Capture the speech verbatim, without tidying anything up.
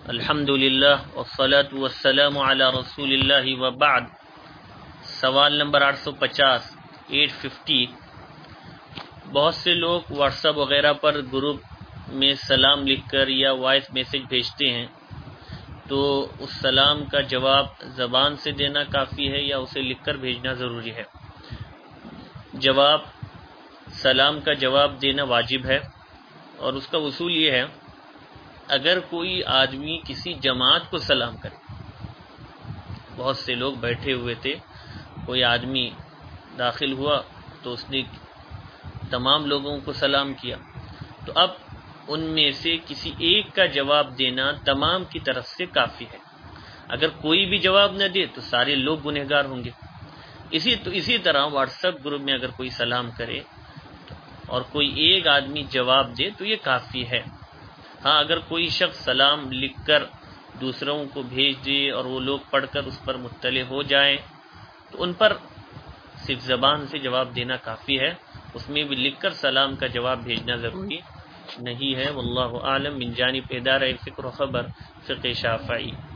الحمد للہ والصلاة والسلام علی رسول اللہ وبعد۔ سوال نمبر آٹھ سو پچاس ایٹ ففٹی۔ بہت سے لوگ واٹس ایپ وغیرہ پر گروپ میں سلام لکھ کر یا وائس میسج بھیجتے ہیں، تو اس سلام کا جواب زبان سے دینا کافی ہے یا اسے لکھ کر بھیجنا ضروری ہے؟ جواب: سلام کا جواب دینا واجب ہے، اور اس کا اصول یہ ہے، اگر کوئی آدمی کسی جماعت کو سلام کرے، بہت سے لوگ بیٹھے ہوئے تھے، کوئی آدمی داخل ہوا تو اس نے تمام لوگوں کو سلام کیا، تو اب ان میں سے کسی ایک کا جواب دینا تمام کی طرف سے کافی ہے۔ اگر کوئی بھی جواب نہ دے تو سارے لوگ گنہگار ہوں گے۔ اسی تو اسی طرح واٹس ایپ گروپ میں اگر کوئی سلام کرے اور کوئی ایک آدمی جواب دے تو یہ کافی ہے۔ ہاں، اگر کوئی شخص سلام لکھ کر دوسروں کو بھیج دے اور وہ لوگ پڑھ کر اس پر مطلع ہو جائیں تو ان پر صرف زبان سے جواب دینا کافی ہے، اس میں بھی لکھ کر سلام کا جواب بھیجنا ضروری نہیں ہے۔ واللہ اعلم۔ من جانب ادارہ فکر و خبر فقہ شافعی۔